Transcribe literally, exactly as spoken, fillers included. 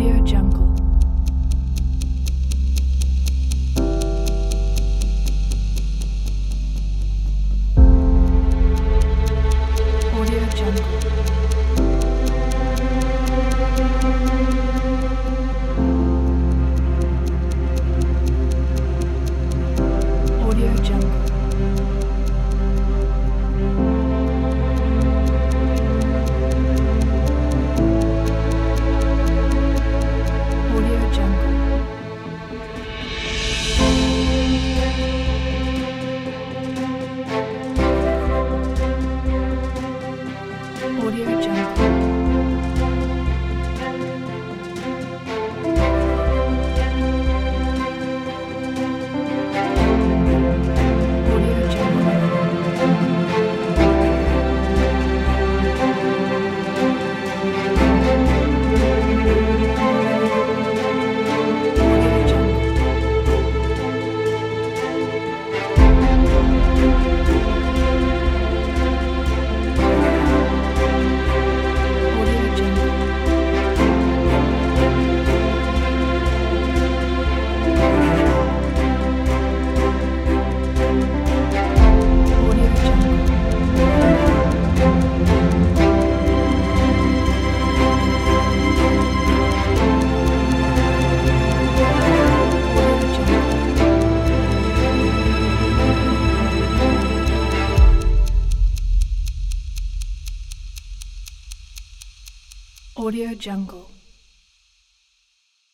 Audio Jungle. Audio Jungle. Audio Jungle. Audio Jungle. Audio Jungle. Audio Jungle. Audio Jungle. Audio Jungle. Audio Jungle. Audio Jungle. Audio Jungle.